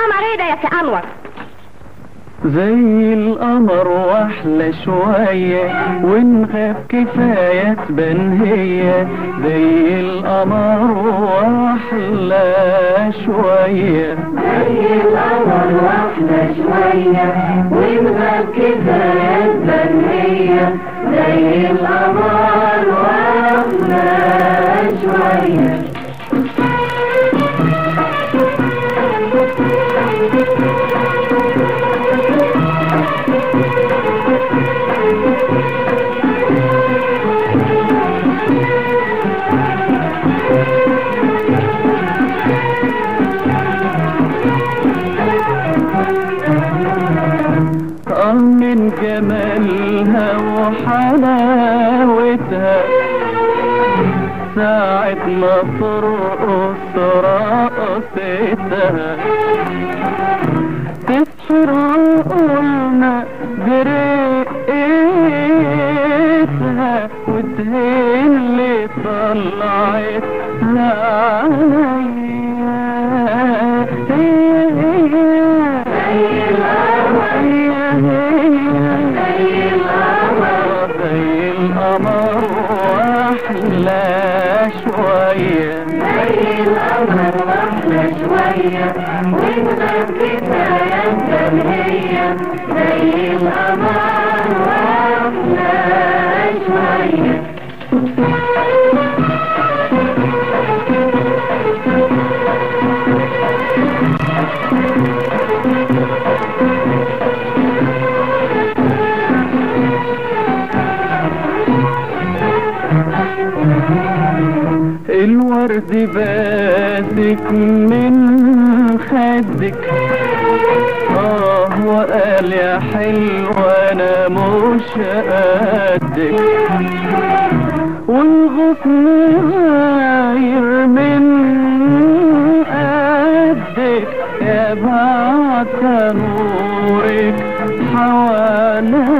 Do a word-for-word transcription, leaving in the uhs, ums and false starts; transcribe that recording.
قمر ايه ده يا سي انور؟ زي القمر واحلى شوية، ونغاب كفاية تبان هي. زي القمر واحلى شوية، زي القمر واحلى شوية، ونغاب كفاية تبان هي. زي القمر واحلى شوية. من جمالها وحلاوتها، ساعة ما ترقص رقصتها، تسحر عقولنا برقتها، وتهين اللي طلعتها عليا. القمر واحلى شوية، زي القمر واحلى شوية، ونغاب كفاية تبان هي. زي القمر واحلى شوية. الورد باسك من خدك، اه وقال يا حلوة انا مش قدك، والغصن غاير من قدك، يا بعت نورك حواليا.